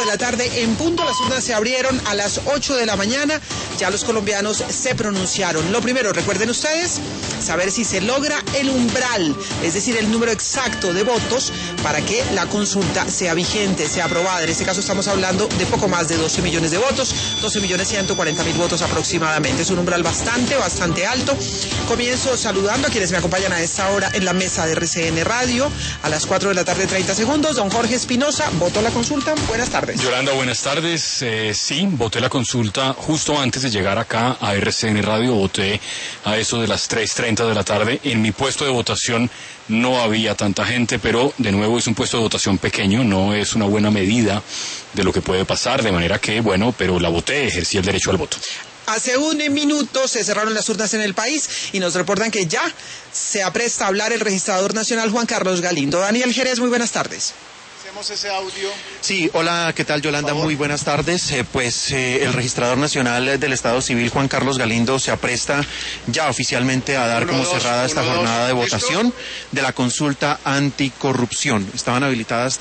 de la tarde en punto. Las urnas se abrieron a las 8 de la mañana. Ya los colombianos se pronunciaron. Lo primero, recuerden ustedes, saber si se logra el umbral, es decir, el número exacto de votos para que la consulta sea vigente, sea aprobada. En este caso estamos hablando de poco más de 12 millones de votos, 12.140.000 votos aproximadamente. Es un umbral bastante alto. Comienzo saludando a quienes me acompañan a esta hora en la mesa de RCN Radio. A las 4 de la tarde, 30 segundos. Don Jorge Espinosa, ¿votó la consulta? Buenas tardes. Yolanda, buenas tardes. Sí, voté la consulta justo antes de llegar acá a RCN Radio. Voté a eso de las 3:30 de la tarde. En mi puesto de votación no había tanta gente, pero de nuevo es un puesto de votación pequeño, no es una buena medida de lo que puede pasar, de manera que, bueno, pero la voté, ejercí el derecho al voto. Hace un minuto se cerraron las urnas en el país y nos reportan que ya se apresta a hablar el registrador nacional Juan Carlos Galindo. Daniel Jerez, muy buenas tardes. Hacemos ese audio. Sí, hola, ¿qué tal, Yolanda? Muy buenas tardes. El registrador nacional del Estado Civil, Juan Carlos Galindo, se apresta ya oficialmente a dar cerrada esta jornada de votación de la consulta anticorrupción. Estaban habilitadas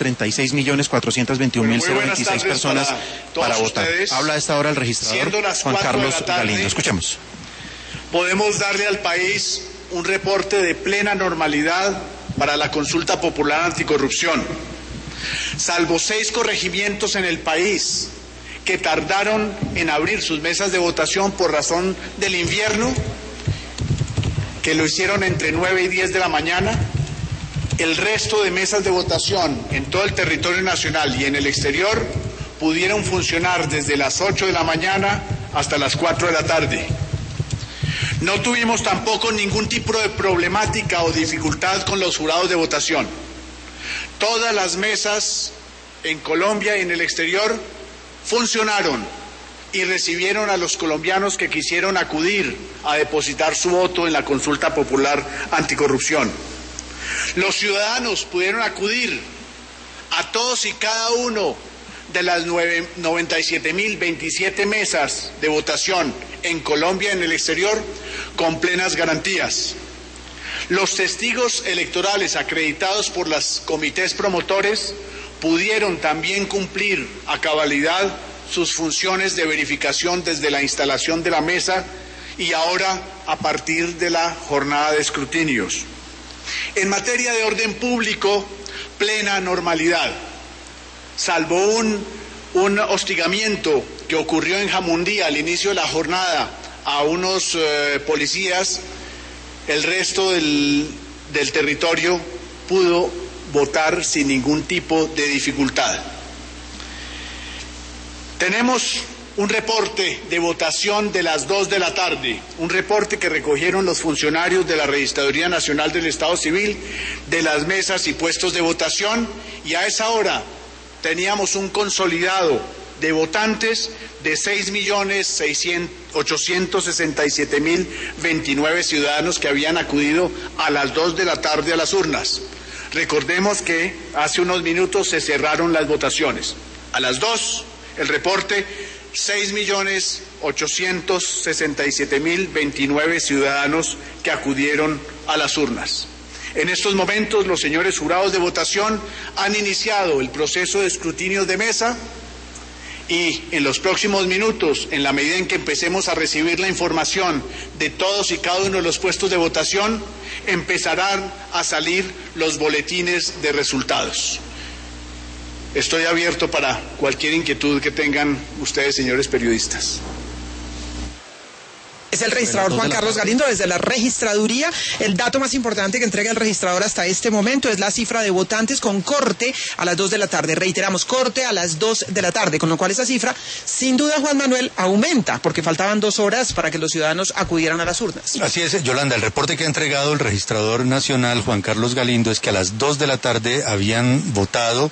36.421.026 personas para votar. Habla a esta hora el registrador Juan Carlos Galindo. Escuchemos. Podemos darle al país un reporte de plena normalidad para la consulta popular anticorrupción. Salvo 6 corregimientos en el país que tardaron en abrir sus mesas de votación por razón del invierno, que lo hicieron entre 9 y 10 de la mañana, el resto de mesas de votación en todo el territorio nacional y en el exterior pudieron funcionar desde las 8 de la mañana hasta las 4 de la tarde. No tuvimos tampoco ningún tipo de problemática o dificultad con los jurados de votación. Todas las mesas en Colombia y en el exterior funcionaron y recibieron a los colombianos que quisieron acudir a depositar su voto en la consulta popular anticorrupción. Los ciudadanos pudieron acudir a todos y cada uno de las 97.027 mesas de votación en Colombia y en el exterior con plenas garantías. Los testigos electorales acreditados por los comités promotores pudieron también cumplir a cabalidad sus funciones de verificación desde la instalación de la mesa y ahora a partir de la jornada de escrutinios. En materia de orden público, plena normalidad, salvo un hostigamiento que ocurrió en Jamundí al inicio de la jornada a unos policías. El resto del territorio pudo votar sin ningún tipo de dificultad. Tenemos un reporte de votación de las 2 de la tarde, un reporte que recogieron los funcionarios de la Registraduría Nacional del Estado Civil, de las mesas y puestos de votación, y a esa hora teníamos un consolidado de votantes de 6.867.029 ciudadanos que habían acudido a las 2 de la tarde a las urnas. Recordemos que hace unos minutos se cerraron las votaciones. A las 2, el reporte, 6.867.029 ciudadanos que acudieron a las urnas. En estos momentos, los señores jurados de votación han iniciado el proceso de escrutinio de mesa y en los próximos minutos, en la medida en que empecemos a recibir la información de todos y cada uno de los puestos de votación, empezarán a salir los boletines de resultados. Estoy abierto para cualquier inquietud que tengan ustedes, señores periodistas. Es el registrador Juan Carlos Galindo desde la registraduría. El dato más importante que entrega el registrador hasta este momento es la cifra de votantes con corte a las 2 de la tarde. Reiteramos, corte a las 2 de la tarde, con lo cual esa cifra, sin duda, Juan Manuel, aumenta, porque faltaban 2 horas para que los ciudadanos acudieran a las urnas. Así es, Yolanda, el reporte que ha entregado el registrador nacional Juan Carlos Galindo es que a las 2 de la tarde habían votado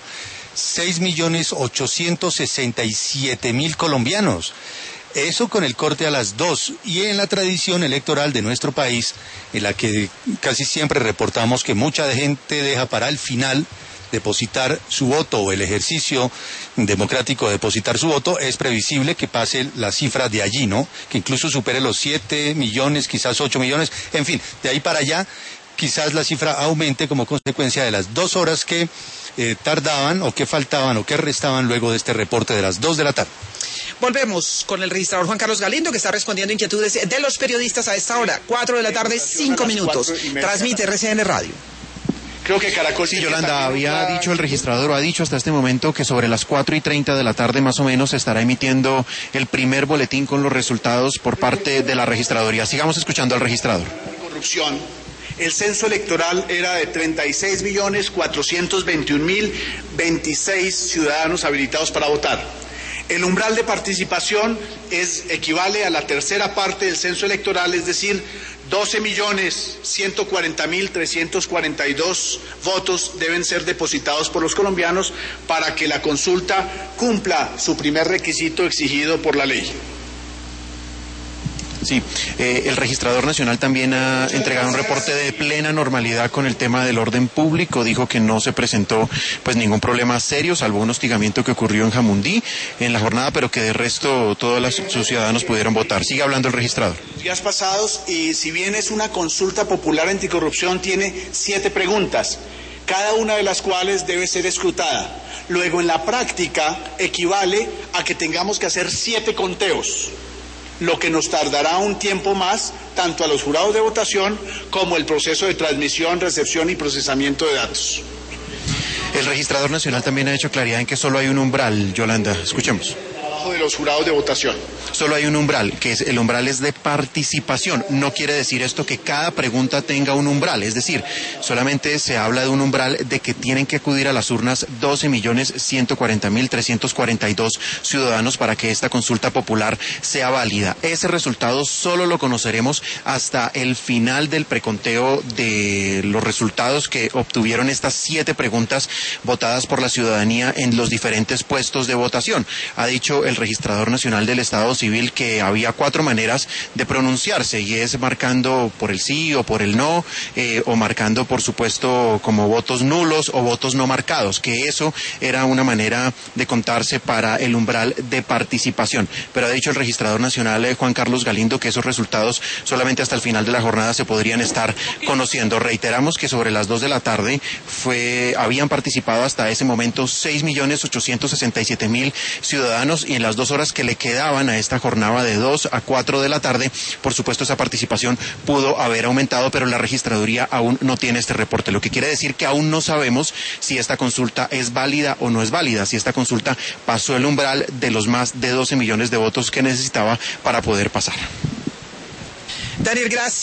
6.867.000 colombianos. Eso con el corte a las 2, y en la tradición electoral de nuestro país, en la que casi siempre reportamos que mucha gente deja para el final depositar su voto o el ejercicio democrático de depositar su voto, es previsible que pase la cifra de allí, ¿no? Que incluso supere los 7 millones, quizás 8 millones, en fin, de ahí para allá quizás la cifra aumente como consecuencia de las 2 horas que tardaban o qué faltaban o qué restaban luego de este reporte de las 2 de la tarde. Volvemos con el registrador Juan Carlos Galindo, que está respondiendo inquietudes de los periodistas a esta hora, 4 de la tarde, 5 minutos. Transmite RCN Radio. Creo que Caracol... Sí, Yolanda, había dicho el registrador, o ha dicho hasta este momento que sobre las 4:30 de la tarde más o menos se estará emitiendo el primer boletín con los resultados por parte de la registraduría. Sigamos escuchando al registrador. Corrupción. El censo electoral era de 36.421.026 ciudadanos habilitados para votar. El umbral de participación equivale a la tercera parte del censo electoral, es decir, 12.140.342 votos deben ser depositados por los colombianos para que la consulta cumpla su primer requisito exigido por la ley. Sí, el registrador nacional también ha entregado un reporte de plena normalidad con el tema del orden público. Dijo que no se presentó pues ningún problema serio, salvo un hostigamiento que ocurrió en Jamundí en la jornada, pero que de resto todos sus ciudadanos pudieron votar. Sigue hablando el registrador. Días pasados, y si bien es una consulta popular anticorrupción, tiene 7 preguntas, cada una de las cuales debe ser escrutada. Luego, en la práctica, equivale a que tengamos que hacer 7 conteos, lo que nos tardará un tiempo más, tanto a los jurados de votación como el proceso de transmisión, recepción y procesamiento de datos. El registrador nacional también ha hecho claridad en que solo hay un umbral, Yolanda. Escuchemos. De los jurados de votación. Solo hay un umbral, el umbral es de participación. No quiere decir esto que cada pregunta tenga un umbral, es decir, solamente se habla de un umbral de que tienen que acudir a las urnas 12.140.342 ciudadanos para que esta consulta popular sea válida. Ese resultado solo lo conoceremos hasta el final del preconteo de los resultados que obtuvieron estas 7 preguntas votadas por la ciudadanía en los diferentes puestos de votación. Ha dicho el registrador nacional del Estado Civil que había 4 maneras de pronunciarse, y es marcando por el sí o por el no, o marcando por supuesto como votos nulos o votos no marcados, que eso era una manera de contarse para el umbral de participación. Pero ha dicho el registrador nacional Juan Carlos Galindo que esos resultados solamente hasta el final de la jornada se podrían estar conociendo. Reiteramos que sobre las 2 de la tarde habían participado hasta ese momento 6.867.000 ciudadanos, y en las 2 horas que le quedaban a esta jornada de 2 a 4 de la tarde, por supuesto esa participación pudo haber aumentado, pero la registraduría aún no tiene este reporte, lo que quiere decir que aún no sabemos si esta consulta es válida o no es válida, si esta consulta pasó el umbral de los más de 12 millones de votos que necesitaba para poder pasar. Daniel, gracias.